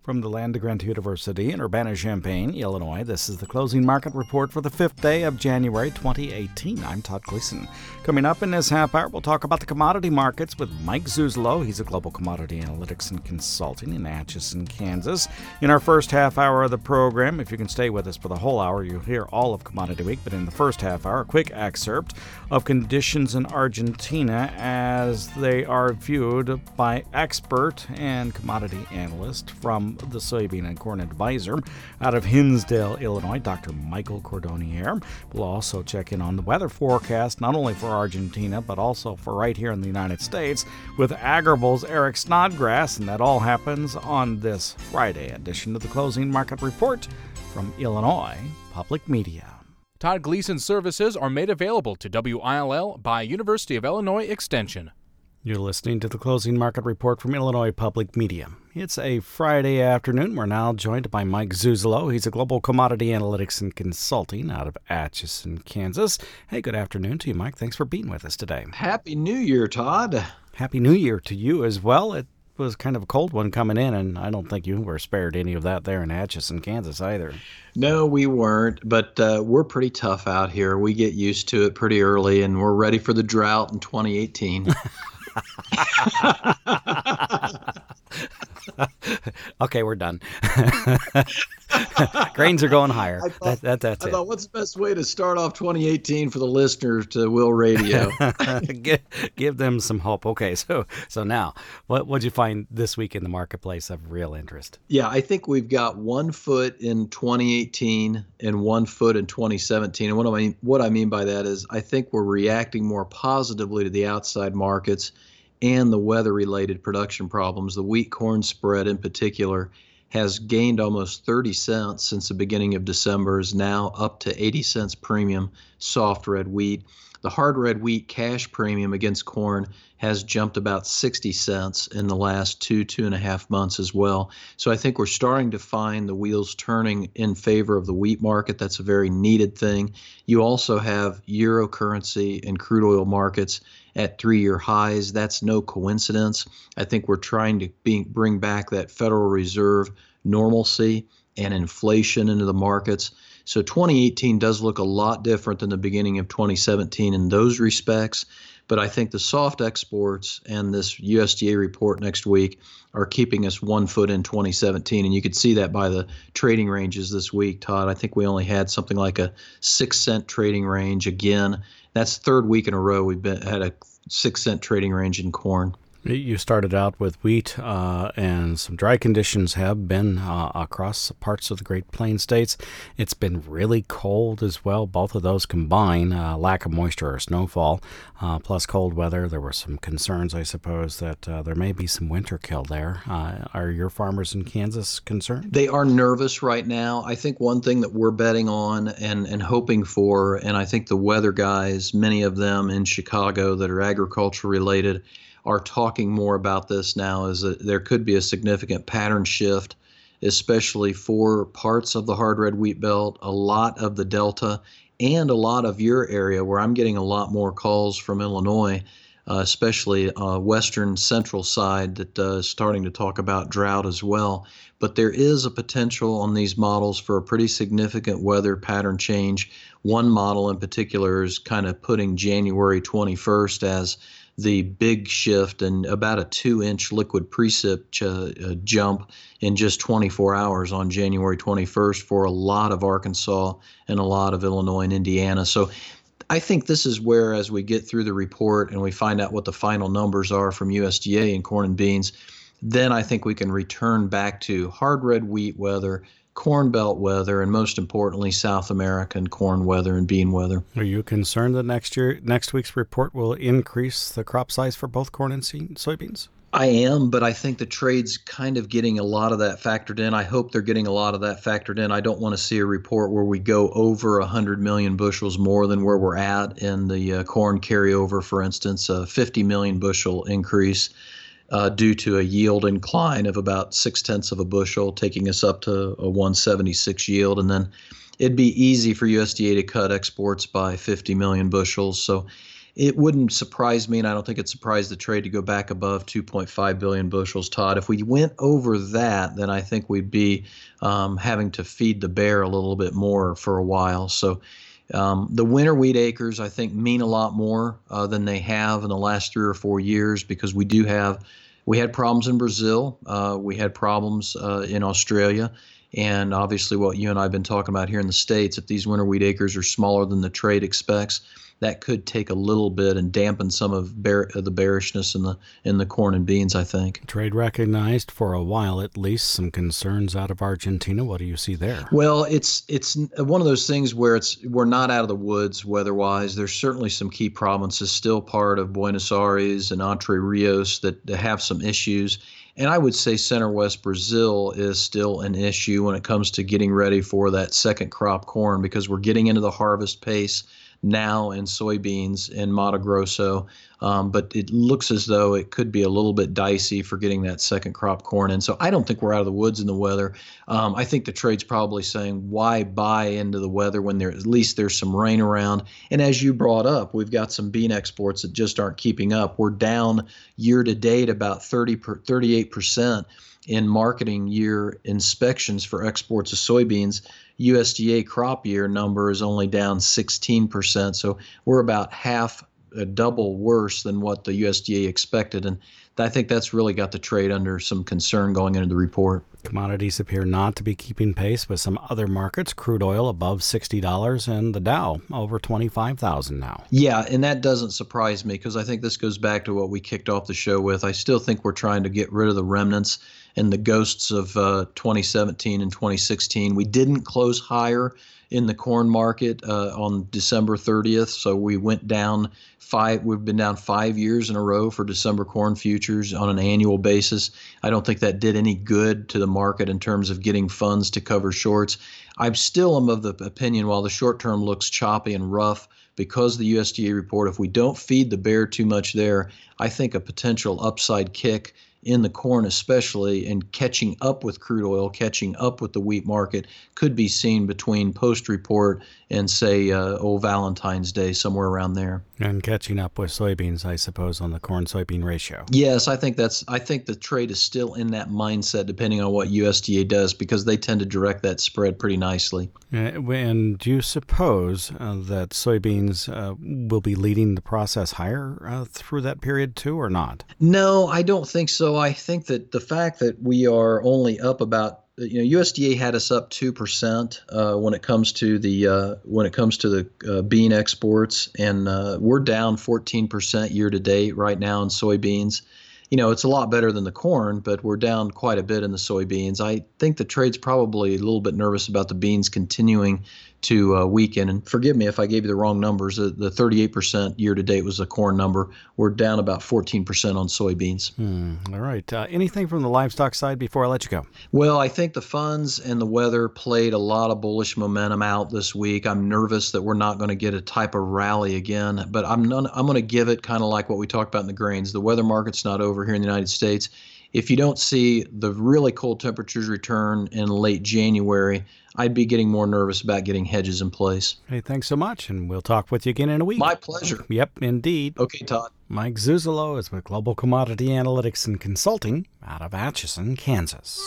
From the Land-Grant University in Urbana-Champaign, Illinois, this is the closing market report for the 5th day of January 2018. I'm Todd Gleason. Coming up in this half hour, we'll talk about the commodity markets with Mike Zuzolo. He's a global commodity analytics and consulting in Atchison, Kansas. In our first half hour of the program, if you can stay with us for the whole hour, you'll hear all of Commodity Week. But in the first half hour, a quick excerpt of conditions in Argentina as they are viewed by expert and commodity analyst from the Soybean and Corn Advisor out of Hinsdale, Illinois, Dr. Michael Cordonnier. We'll also check in on the weather forecast, not only for Argentina, but also for right here in the United States with Agrible's Eric Snodgrass, and that all happens on this Friday edition of the Closing Market Report from Illinois Public Media. Todd Gleason services are made available to WILL by University of Illinois Extension. You're listening to the Closing Market Report from Illinois Public Media. It's a Friday afternoon. We're now joined by Mike Zuzolo. He's a global commodity analytics and consulting out of Atchison, Kansas. Hey, good afternoon to you, Mike. Thanks for being with us today. Happy New Year, Todd. Happy New Year to you as well. It was kind of a cold one coming in, and I don't think you were spared any of that there in Atchison, Kansas either. No, we weren't, but we're pretty tough out here. We get used to it pretty early, and we're ready for the drought in 2018. Okay, we're done. Grains are going higher. That's it. I thought, what's the best way to start off 2018 for the listeners to Will Radio? Give them some hope. Okay, so now, what'd you find this week in the marketplace of real interest? Yeah, I think we've got 1 foot in 2018 and 1 foot in 2017. And what I mean by that is I think we're reacting more positively to the outside markets and the weather-related production problems. The wheat-corn spread in particular has gained almost 30 cents since the beginning of December, is now up to 80 cents premium soft red wheat. The hard red wheat cash premium against corn has jumped about 60 cents in the last 2.5 months as well. So I think we're starting to find the wheels turning in favor of the wheat market. That's a very needed thing. You also have euro currency and crude oil markets at 3-year highs. That's no coincidence. I think we're trying to bring back that Federal Reserve normalcy and inflation into the markets. So 2018 does look a lot different than the beginning of 2017 in those respects. But I think the soft exports and this USDA report next week are keeping us 1 foot in 2017. And you could see that by the trading ranges this week, Todd. I think we only had something like a 6-cent trading range again. That's the third week in a row we've had a 6-cent trading range in corn. You started out with wheat, and some dry conditions have been across parts of the Great Plains states. It's been really cold as well. Both of those combine, lack of moisture or snowfall, plus cold weather. There were some concerns, I suppose, that there may be some winter kill there. Are your farmers in Kansas concerned? They are nervous right now. I think one thing that we're betting on and hoping for, and I think the weather guys, many of them in Chicago that are agriculture related, are talking more about this now, is that there could be a significant pattern shift, especially for parts of the hard red wheat belt, a lot of the Delta, and a lot of your area where I'm getting a lot more calls from Illinois, especially western central side that is starting to talk about drought as well. But there is a potential on these models for a pretty significant weather pattern change. One model in particular is kind of putting January 21st as the big shift, and about a 2-inch liquid precip jump in just 24 hours on January 21st for a lot of Arkansas and a lot of Illinois and Indiana. So I think this is where, as we get through the report and we find out what the final numbers are from USDA in corn and beans, then I think we can return back to hard red wheat weather, Corn Belt weather, and most importantly, South American corn weather and bean weather. Are you concerned that next week's report will increase the crop size for both corn and soybeans? I am, but I think the trade's kind of getting a lot of that factored in. I hope they're getting a lot of that factored in. I don't want to see a report where we go over 100 million bushels more than where we're at in the corn carryover, for instance, a 50 million bushel increase. Due to a yield incline of about 0.6 of a bushel, taking us up to a 176 yield. And then it'd be easy for USDA to cut exports by 50 million bushels. So it wouldn't surprise me, and I don't think it surprised the trade to go back above 2.5 billion bushels, Todd. If we went over that, then I think we'd be having to feed the bear a little bit more for a while. So the winter wheat acres, I think, mean a lot more than they have in the last 3 or 4 years, because we had problems in Brazil. We had problems in Australia. And obviously what you and I have been talking about here in the States, if these winter wheat acres are smaller than the trade expects, that could take a little bit and dampen some of the bearishness in the corn and beans, I think. Trade recognized for a while, at least, some concerns out of Argentina. What do you see there? Well, it's one of those things where we're not out of the woods weather-wise. There's certainly some key provinces still part of Buenos Aires and Entre Rios that have some issues. And I would say center west Brazil is still an issue when it comes to getting ready for that second crop corn, because we're getting into the harvest pace now in soybeans in Mato Grosso, but it looks as though it could be a little bit dicey for getting that second crop corn in. So I don't think we're out of the woods in the weather. I think the trade's probably saying, why buy into the weather when at least there's some rain around? And as you brought up, we've got some bean exports that just aren't keeping up. We're down year to date about 38% in marketing year inspections for exports of soybeans. USDA crop year number is only down 16%. So we're about double worse than what the USDA expected. And I think that's really got the trade under some concern going into the report. Commodities appear not to be keeping pace with some other markets. Crude oil above $60 and the Dow over 25,000 now. Yeah, and that doesn't surprise me, because I think this goes back to what we kicked off the show with. I still think we're trying to get rid of the remnants and the ghosts of 2017 and 2016. We didn't close higher in the corn market on December 30th, so we went down we've been down 5 years in a row for December corn futures on an annual basis. I don't think that did any good to the market in terms of getting funds to cover shorts. I still am of the opinion, while the short term looks choppy and rough because of the USDA report, if we don't feed the bear too much there, I think a potential upside kick in the corn especially, and catching up with crude oil, catching up with the wheat market, could be seen between post-report and, say, Valentine's Day, somewhere around there. And catching up with soybeans, I suppose, on the corn-soybean ratio. Yes, I think the trade is still in that mindset, depending on what USDA does, because they tend to direct that spread pretty nicely. And do you suppose that soybeans will be leading the process higher through that period too, or not? No, I don't think so. I think that the fact that we are only up about, USDA had us up 2% when it comes to the bean exports, and we're down 14% year to date right now in soybeans. It's a lot better than the corn, but we're down quite a bit in the soybeans. I think the trade's probably a little bit nervous about the beans continuing to weaken. And forgive me if I gave you the wrong numbers. The 38% year to date was the corn number. We're down about 14% on soybeans. All right. Anything from the livestock side before I let you go? Well, I think the funds and the weather played a lot of bullish momentum out this week. I'm nervous that we're not going to get a type of rally again, but I'm going to give it kind of like what we talked about in the grains. The weather market's not over here in the United States. If you don't see the really cold temperatures return in late January, I'd be getting more nervous about getting hedges in place. Hey, thanks so much, and we'll talk with you again in a week. My pleasure. Yep, indeed. Okay, Todd. Mike Zuzolo is with Global Commodity Analytics and Consulting out of Atchison, Kansas.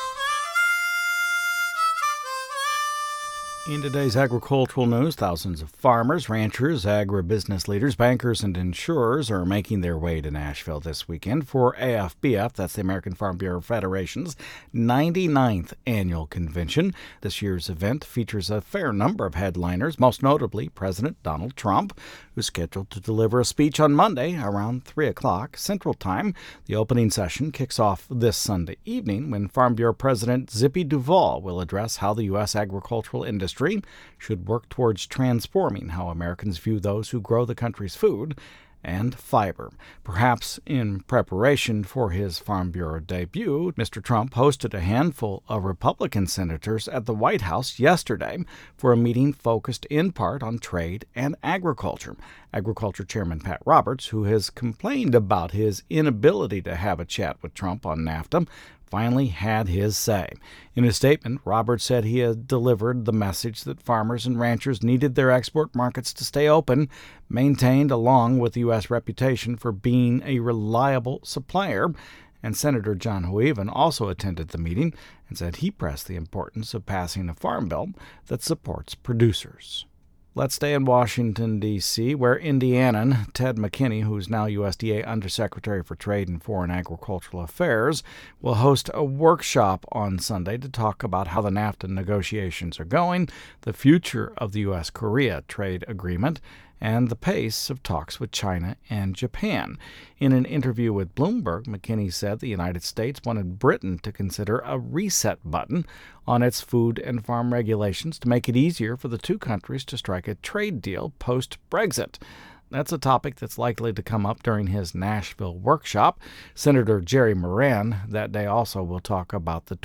In today's agricultural news, thousands of farmers, ranchers, agribusiness leaders, bankers, and insurers are making their way to Nashville this weekend for AFBF, that's the American Farm Bureau Federation's 99th annual convention. This year's event features a fair number of headliners, most notably President Donald Trump, who's scheduled to deliver a speech on Monday around 3 o'clock Central Time. The opening session kicks off this Sunday evening when Farm Bureau President Zippy Duvall will address how the U.S. agricultural industry should work towards transforming how Americans view those who grow the country's food and fiber. Perhaps in preparation for his Farm Bureau debut, Mr. Trump hosted a handful of Republican senators at the White House yesterday for a meeting focused in part on trade and agriculture. Agriculture Chairman Pat Roberts, who has complained about his inability to have a chat with Trump on NAFTA, finally had his say. In a statement, Roberts said he had delivered the message that farmers and ranchers needed their export markets to stay open, maintained along with the U.S. reputation for being a reliable supplier. And Senator John Hoeven also attended the meeting and said he pressed the importance of passing a farm bill that supports producers. Let's stay in Washington, D.C., where Indianan Ted McKinney, who's now USDA Undersecretary for Trade and Foreign Agricultural Affairs, will host a workshop on Sunday to talk about how the NAFTA negotiations are going, the future of the U.S.-Korea trade agreement, and the pace of talks with China and Japan. In an interview with Bloomberg, McKinney said the United States wanted Britain to consider a reset button on its food and farm regulations to make it easier for the two countries to strike a trade deal post-Brexit. That's a topic that's likely to come up during his Nashville workshop. Senator Jerry Moran that day also will talk about the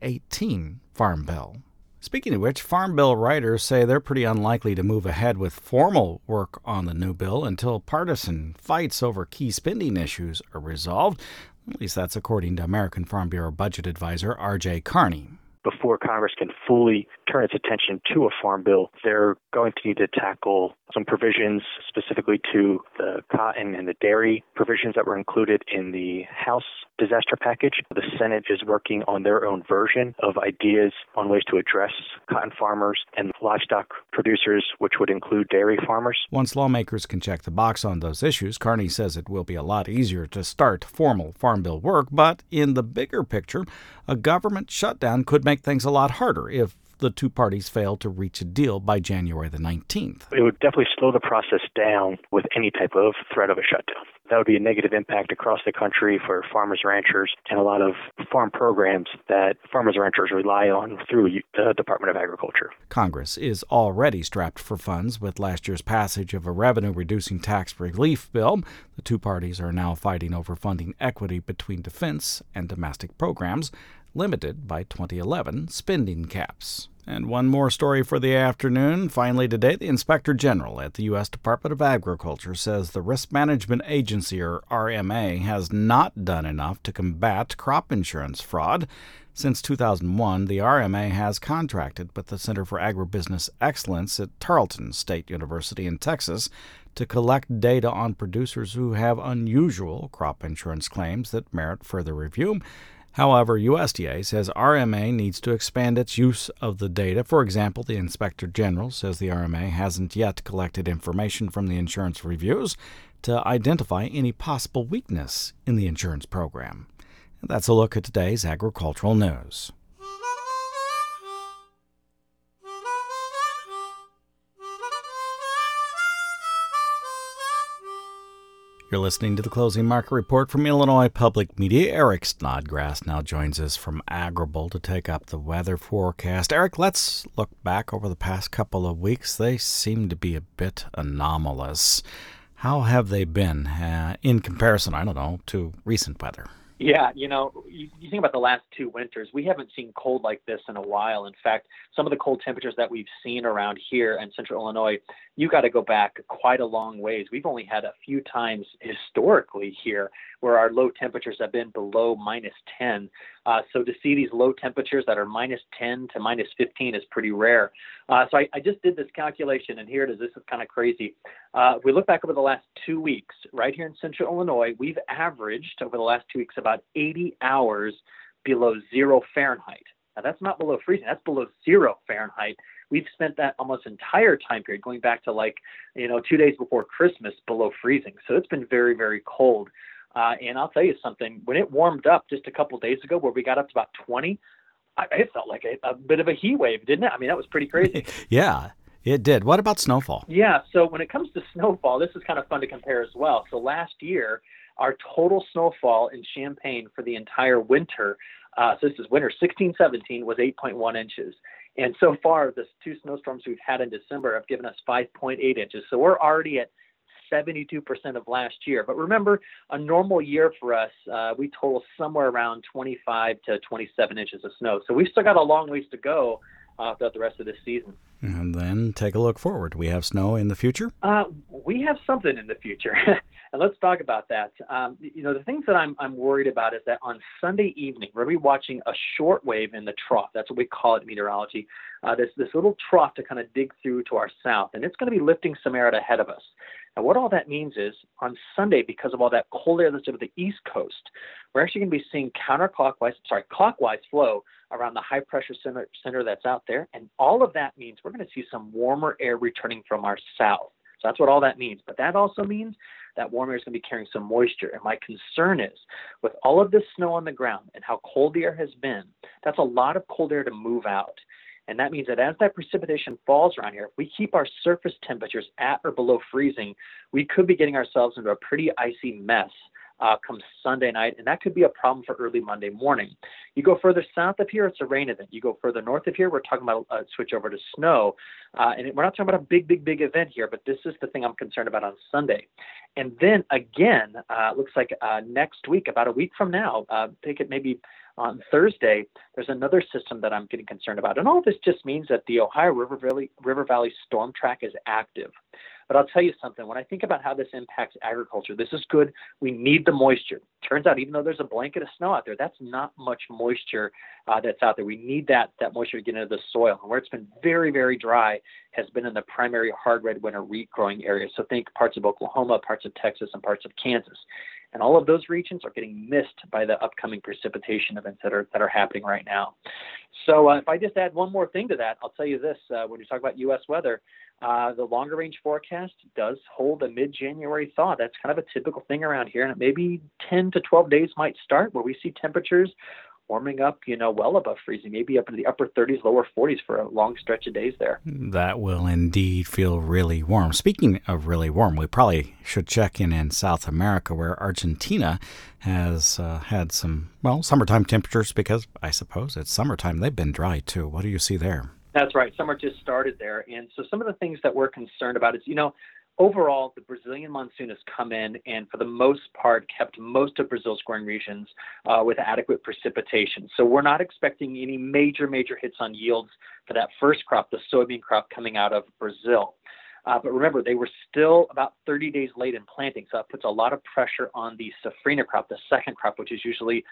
2018 Farm Bill. Speaking of which, Farm Bill writers say they're pretty unlikely to move ahead with formal work on the new bill until partisan fights over key spending issues are resolved. At least that's according to American Farm Bureau budget advisor R.J. Carney. Before Congress can fully turn its attention to a farm bill, they're going to need to tackle some provisions specifically to the cotton and the dairy provisions that were included in the House disaster package. The Senate is working on their own version of ideas on ways to address cotton farmers and livestock producers, which would include dairy farmers. Once lawmakers can check the box on those issues, Carney says it will be a lot easier to start formal farm bill work, but in the bigger picture, a government shutdown could make things a lot harder if the two parties fail to reach a deal by January the 19th. It would definitely slow the process down with any type of threat of a shutdown. That would be a negative impact across the country for farmers, ranchers, and a lot of farm programs that farmers and ranchers rely on through the Department of Agriculture. Congress is already strapped for funds with last year's passage of a revenue-reducing tax relief bill. The two parties are now fighting over funding equity between defense and domestic programs, limited by 2011 spending caps. And one more story for the afternoon. Finally today, the Inspector General at the U.S. Department of Agriculture says the Risk Management Agency, or RMA, has not done enough to combat crop insurance fraud. Since 2001, the RMA has contracted with the Center for Agribusiness Excellence at Tarleton State University in Texas to collect data on producers who have unusual crop insurance claims that merit further review. However, USDA says RMA needs to expand its use of the data. For example, the Inspector General says the RMA hasn't yet collected information from the insurance reviews to identify any possible weakness in the insurance program. And that's a look at today's agricultural news. You're listening to the Closing Market Report from Illinois Public Media. Eric Snodgrass now joins us from Agrible to take up the weather forecast. Eric, let's look back over the past couple of weeks. They seem to be a bit anomalous. How have they been in comparison, to recent weather? Yeah, you think about the last two winters, we haven't seen cold like this in a while. In fact, some of the cold temperatures that we've seen around here in central Illinois, you got to go back quite a long ways. We've only had a few times historically here where our low temperatures have been below -10. So to see these low temperatures that are -10 to -15 is pretty rare. So I just did this calculation, and here it is. This is kind of crazy. If we look back over the last 2 weeks, right here in central Illinois, we've averaged over the last 2 weeks about 80 hours below 0 Fahrenheit. Now, that's not below freezing. That's below 0 Fahrenheit. We've spent that almost entire time period going back to 2 days before Christmas below freezing. So it's been very, very cold. And I'll tell you something, when it warmed up just a couple of days ago where we got up to about 20, it felt like a bit of a heat wave, didn't it? I mean, that was pretty crazy. Yeah, it did. What about snowfall? Yeah, so when it comes to snowfall, this is kind of fun to compare as well. So last year, our total snowfall in Champaign for the entire winter, so this is winter 16-17, was 8.1 inches. And so far, the two snowstorms we've had in December have given us 5.8 inches. So we're already at 72% of last year. But remember, a normal year for us, we total somewhere around 25 to 27 inches of snow. So we've still got a long ways to go throughout the rest of this season. And then take a look forward. We have snow in the future? We have something in the future. And let's talk about that. The things that I'm worried about is that on Sunday evening, we're going to be watching a short wave in the trough. That's what we call it in meteorology. This little trough to kind of dig through to our south, and it's going to be lifting some air ahead of us. And what all that means is on Sunday, because of all that cold air that's over the East Coast, we're actually going to be seeing clockwise flow around the high pressure center that's out there. And all of that means we're going to see some warmer air returning from our south. So that's what all that means. But that also means that warm air is going to be carrying some moisture. And my concern is with all of this snow on the ground and how cold the air has been, that's a lot of cold air to move out. And that means that as that precipitation falls around here, if we keep our surface temperatures at or below freezing, we could be getting ourselves into a pretty icy mess come Sunday night, and that could be a problem for early Monday morning. You go further south of here, it's a rain event. You go further north of here, we're talking about a switch over to snow. And we're not talking about a big event here, but this is the thing I'm concerned about on Sunday. And then again, looks like next week, about a week from now, take it maybe on Thursday, there's another system that I'm getting concerned about. And all of this just means that the Ohio River Valley storm track is active. But I'll tell you something, when I think about how this impacts agriculture, this is good. We need the moisture. Turns out, even though there's a blanket of snow out there, that's not much moisture that's out there. We need that moisture to get into the soil. And where it's been very, very dry has been in the primary hard red winter wheat growing areas. So think parts of Oklahoma, parts of Texas, and parts of Kansas. And all of those regions are getting missed by the upcoming precipitation events that are happening right now. So if I just add one more thing to that, I'll tell you this. When you talk about U.S. weather, the longer range forecast does hold a mid-January thaw. That's kind of a typical thing around here. And maybe 10 to 12 days might start where we see temperatures warming up, well above freezing, maybe up into the upper 30s, lower 40s for a long stretch of days there. That will indeed feel really warm. Speaking of really warm, we probably should check in South America, where Argentina has had some, summertime temperatures because I suppose it's summertime. They've been dry too. What do you see there? That's right. Summer just started there. And so some of the things that we're concerned about is, overall, the Brazilian monsoon has come in and for the most part kept most of Brazil's growing regions with adequate precipitation. So we're not expecting any major hits on yields for that first crop, the soybean crop coming out of Brazil. But remember, they were still about 30 days late in planting, so that puts a lot of pressure on the safrinha crop, the second crop, which is usually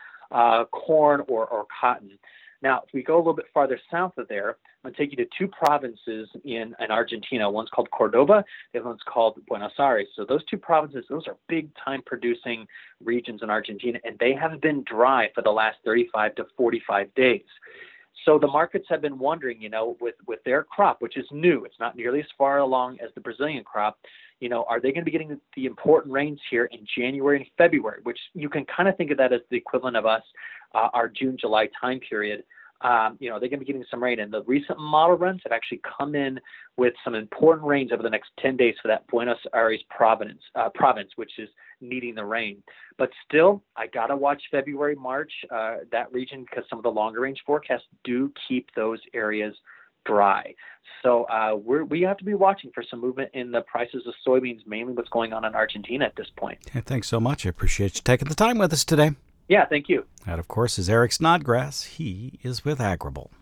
corn or cotton. Now, if we go a little bit farther south of there, I'm going to take you to two provinces in Argentina. One's called Cordoba, the other one's called Buenos Aires. So those two provinces, those are big-time producing regions in Argentina, and they have been dry for the last 35 to 45 days. So the markets have been wondering, with their crop, which is new, it's not nearly as far along as the Brazilian crop, are they going to be getting the important rains here in January and February, which you can kind of think of that as the equivalent of us, our June, July time period. They're going to be getting some rain. And the recent model runs have actually come in with some important rains over the next 10 days for that Buenos Aires province, which is needing the rain. But still, I got to watch February, March, that region, because some of the longer range forecasts do keep those areas dry. So we have to be watching for some movement in the prices of soybeans, mainly what's going on in Argentina at this point. Okay, thanks so much. I appreciate you taking the time with us today. Yeah, thank you. That, of course, is Eric Snodgrass. He is with Agrible.